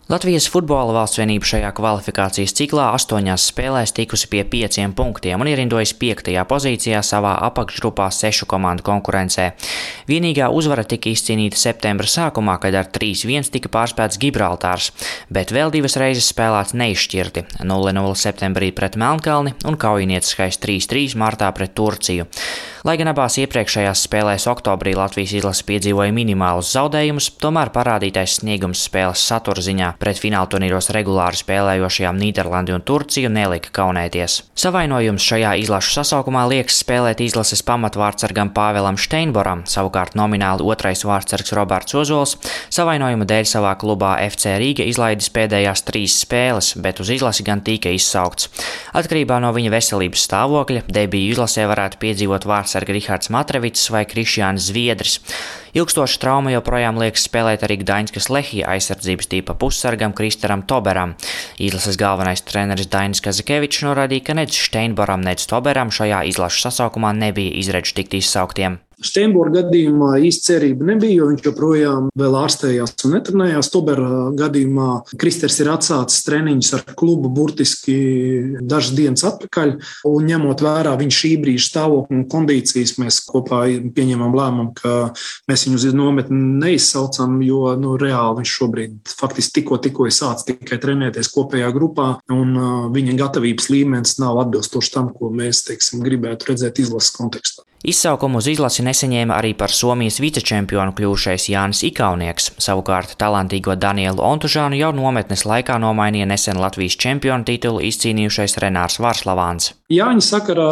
Latvijas futbola valstsvienība šajā kvalifikācijas ciklā 8 spēlēs tikusi pie 5 punktiem un ierindojas 5. pozīcijā savā apakšgrupā 6 komandu konkurencē. Vienīgā uzvara tika izcīnīta septembra sākumā, kad ar 3-1 tika pārspēts Gibraltārs, bet vēl 2 reizes spēlēts neizšķirti – 0-0 septembrī pret Melnkalni un kaujinieciskais 3-3 martā pret Turciju. Lai gan abās iepriekšējās spēlēs oktobrī Latvijas izlase piedzīvoja minimālus zaudējumus, tomēr parādītais sniegums spēles satura ziņā pret finālturnīros regulāri spēlējošajām Nīderlandi un Turciju nelika kaunēties. Savainojums šajā izlašu sasaukumā liekas spēlēt izlases pamatvārdsargam Pāvēlam Šteinboram, savukārt nomināli otrais vārdsargs Roberts Ozols savainojuma dēļ savā klubā FC Rīga izlaidis pēdējās 3 spēles, bet uz izlasi gan tika izsaukts. Atkarībā no viņa veselības stāvokļa debiju izlasē varētu piedzīvot vārdsargs Rihards Matrevics vai Krišjāns Zviedris. Ilgstoša trauma joprojām liekas spēlēt arī Gdaņskas Lehija aizsardzības tīpa pussargam Kristaram Toberam. Izlases galvenais treneris Dainis Kazakevičs norādīja, ka nec Šteinboram, nec Toberam šajā izlašu sasaukumā nebija izredzu tikt izsauktiem. Šteinbora gadījumā īsti cerība nebija, jo viņš joprojām vēl ārstējās un netrenējās. Tobera gadījumā Kristers ir atsācis treniņus ar klubu burtiski dažas dienas atpakaļ, un ņemot vērā viņa šī brīža stāvokli un kondīcijas, mēs kopā pieņemam lēmumu, ka mēs viņu uz nometni neizsaucam, jo reāli viņš šobrīd faktiski tikko ir sācis tikai trenēties kopējā grupā, un viņa gatavības līmenis nav atbilstoši tam, ko mēs, gribētu redzēt izlases kontekstā. Izsaukumu uz izlasi nesaņēma arī par Somijas vicečempionu kļuvušais Jānis Ikaunieks. Savukārt talantīgo Danielu Ontužānu jau nometnes laikā nomainīja nesen Latvijas čempionu titulu izcīnījušais Renārs Varslavāns. Jāņa sakarā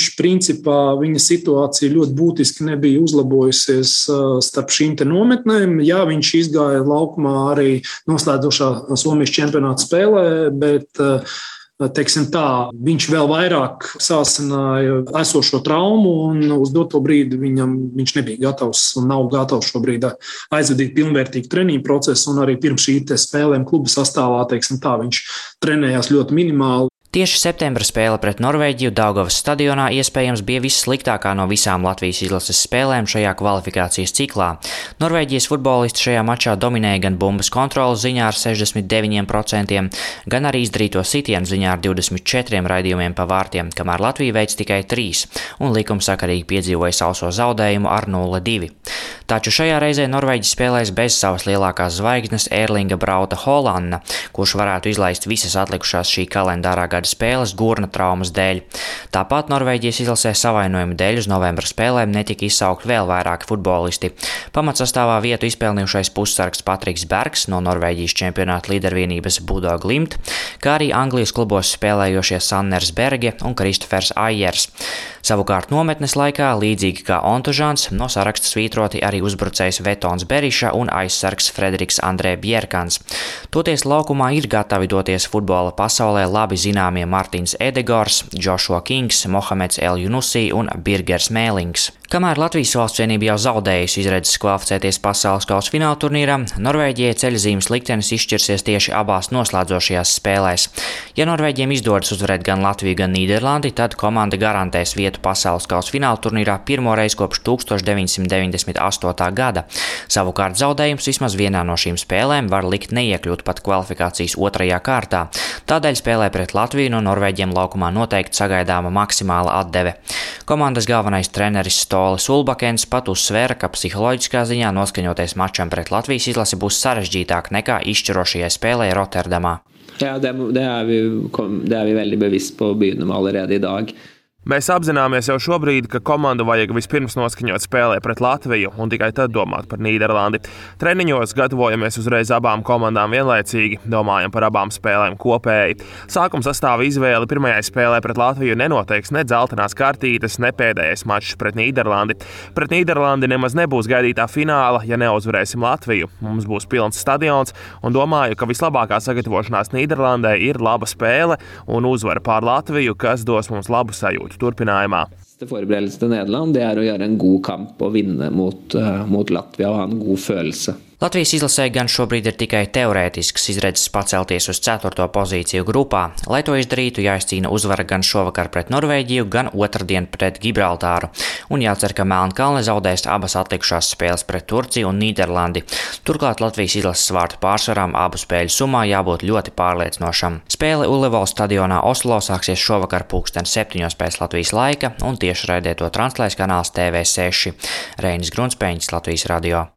viņa situācija ļoti būtiski nebija uzlabojusies starp šīm te nometnēm. Jā, viņš izgāja laukumā arī noslēdzošā Somijas čempionāta spēlē, bet viņš vēl vairāk sāsināja esošo traumu un uz doto brīdi viņš nebija gatavs un nav gatavs šobrīd aizvadīt pilnvērtīgu treniņu procesu, un arī pirms šī spēlēm kluba sastāvā, viņš trenējās ļoti minimāli. Tieši septembra spēle pret Norvēģiju Daugavas stadionā iespējams bija vissliktākā no visām Latvijas izlases spēlēm šajā kvalifikācijas ciklā. Norvēģijas futbolisti šajā mačā dominēja gan bumbas kontrolas ziņā ar 69%, gan arī izdarīto sitienu ziņā ar 24 raidījumiem pa vārtiem, kamēr Latvija veic tikai 3 un likumsakarīgi piedzīvoja sauso zaudējumu ar 0-2. Taču šajā reizē Norvēģi spēlēs bez savas lielākās zvaigznes Erlinga Brauta Holanna, kurš varētu izlaist visas atlikušās šī kalendārā gada spēles gurna traumas dēļ. Tāpat Norvēģijas izlasē savainojuma dēļ uz novembra spēlēm netika izsaukt vēl vairāki futbolisti. Pamatsastāvā vietu izpelnījušais pussargs Patriks Bergs no Norvēģijas čempionāta līdervienības Bodo Glimt, kā arī Anglijas klubos spēlējošie Sanners Berge un Kristofers Ajers. Savukārt nometnes laikā, līdzīgi kā Ontužāns, no saraksta svītroti arī uzbrucējs Vetons Beriša un aizsargs Frederiks Andrē Bjerkans. Toties laukumā ir gatavi doties futbola pasaulē labi zināmie Martins Edegors, Joshua Kings, Mohameds El Junusī un Birgers Mēlings. Kamēr Latvijas valstsvienība jau zaudējusi izredzes kvalificēties pasaules kausa finālturnīrā, Norvēģijai ceļzīmes liktenis izšķirsies tieši abās noslēdzošajās spēlēs. Ja Norvēģiem izdodas uzvarēt gan Latviju, gan Nīderlandi, tad komanda garantēs vietu pasaules kausa finālturnīrā pirmoreiz kopš 1998. gada. Savukārt zaudējums vismaz vienā no šīm spēlēm var likt neiekļūt pat kvalifikācijas 2. kārtā. Tādēļ spēlē pret Latviju no Norvēģiem laukumā noteikti sagaidāma maksimāla atdeve. Komandas galvenais treneris Stolis Ulbakens pat uzsvēra, ka psiholoģiskā ziņā noskaņoties mačam pret Latvijas izlasi būs sarežģītāk nekā izšķirošajai spēlē Rotterdamā. Ja, det er vi veldig bevisst på å begynne med allerede i dag. Mēs apzināmies jau šobrīd, ka komandu vajag vispirms noskaņot spēlē pret Latviju un tikai tad domāt par Nīderlandi. Treniņos gatavojamies uzreiz abām komandām vienlaicīgi, domājam par abām spēlēm kopēji. Sākuma sastāva izvēle pirmajai spēlē pret Latviju nenoteiks ne dzeltenās kartītes, ne pēdējais mačs pret Nīderlandi. Pret Nīderlandi nemaz nebūs gaidītā fināla, ja neuzvarēsim Latviju. Mums būs pilns stadions un domāju, ka vislabākā sagatavošanās Nīderlandē ir laba spēle un uzvara pār Latviju, kas dos mums labu sajūtu turpinājumā. Forberedelse til Nederland, det er å gjøre en god kamp og vinne mot Latvia og ha en god følelse. Latvijas izlasē gan šobrīd ir tikai teorētisks izredzes pacelties uz 4. pozīciju grupā. Lai to izdarītu, jāizcīna uzvara gan šovakar pret Norvēģiju, gan otrdien pret Gibraltāru. Un jācer, ka Melnkalne zaudēs abas atlikušās spēles pret Turciju un Nīderlandi. Turklāt Latvijas izlases vārtu pārsvaram abu spēļu summā jābūt ļoti pārliecinošam. Spēle Ullevol stadionā Oslo sāksies šovakar 7:00 pēc Latvijas laika un tiešraidē to translēs kanāls TV6. Reinis Grunspēņš, Latvijas radio.